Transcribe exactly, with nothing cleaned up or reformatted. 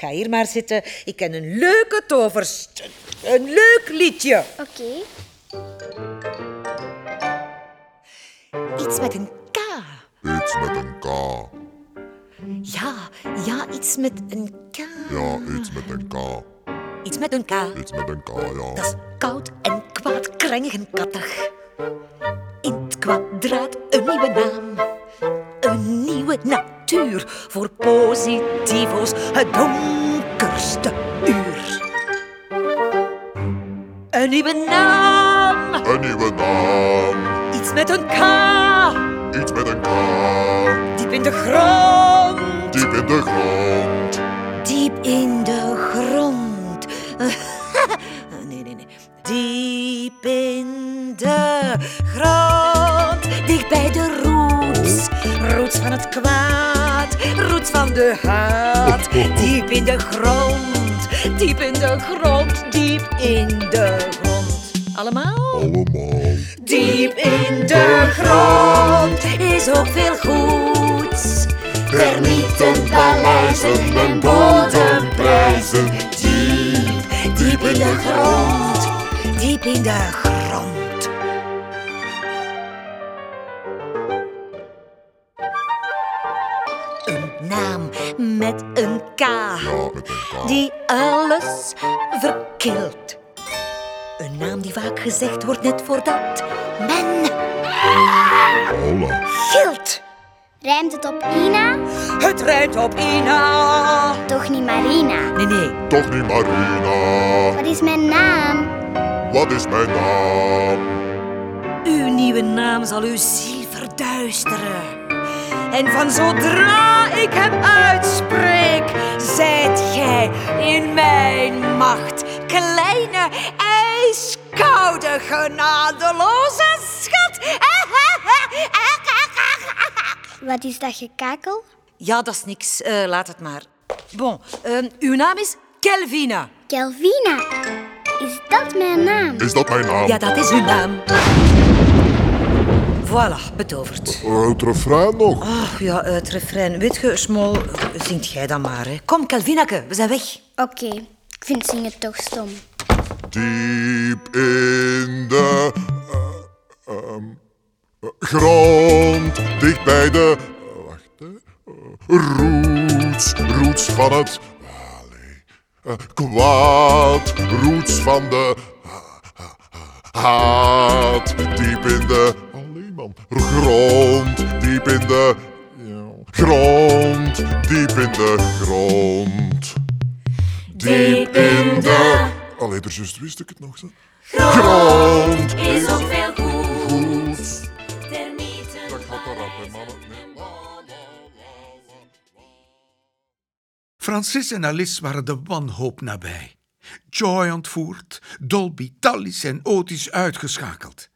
Ga hier maar zitten. Ik ken een leuke toverst. Een leuk liedje. Oké. Okay. Iets met een K. Iets met een K. Ja, ja, iets met een K. Ja, iets met een K. Iets met een K. Iets met een K, ja. Dat is koud en kwaad, krengig en kattig. In het kwadraat een nieuwe naam. Een nieuwe natuur voor positivo's. Het donkerste uur. Een nieuwe naam. Een nieuwe naam. Iets met een K. Iets met een K. Diep in de grond. Diep in de grond. Diep in de grond. Nee, nee, nee. Diep in de grond. Dicht bij de roots. Roots van het kwaad. Roots van de haat. Diep in de grond. Diep in de grond. Diep in de grond. Allemaal? Allemaal. Diep in de grond is ook veel goeds. Termieten, paleizen en bodemprijzen. Diep, diep in de grond, diep in de grond. Een naam met een K, Ja, met een K. die alles verkilt. Een naam die vaak gezegd wordt net voordat men Hola. gilt. Rijmt het op Ina? Het rijdt op Ina. Toch niet Marina? Nee, nee. Toch niet Marina. Wat is mijn naam? Wat is mijn naam? Uw nieuwe naam zal uw ziel verduisteren. En van zodra ik hem uitspreek, zijt gij in mijn macht. Kleine, ijskoude, genadeloze schat. Wat is dat gekakel? Ja, dat is niks. Uh, laat het maar. Bon, uh, uw naam is Kelvina. Kelvina. Is dat mijn naam? Is dat mijn naam? Ja, dat is uw naam. Voilà, betoverd. Uh, het refrein nog? Ach ja, het refrein. Weet je, Smol, zingt jij dan maar. Hè. Kom, Kelvinake, we zijn weg. Oké, okay. Ik vind zingen toch stom. Diep in de uh, um, uh, grond, dicht bij de uh, wacht, uh, roots, roots van het allee, uh, kwaad, roots van de uh, uh, haat, diep in de allee man, grond, diep in de ja, grond, diep in de grond, diep in de. Allee, er juist wist ik het nog zo. Grond is ook veel goed. Termieten. Dat gaat erop, hè, mannen. Nee. Francis en Alice waren de wanhoop nabij. Joy ontvoerd, Dolby, Tallis en Otis uitgeschakeld.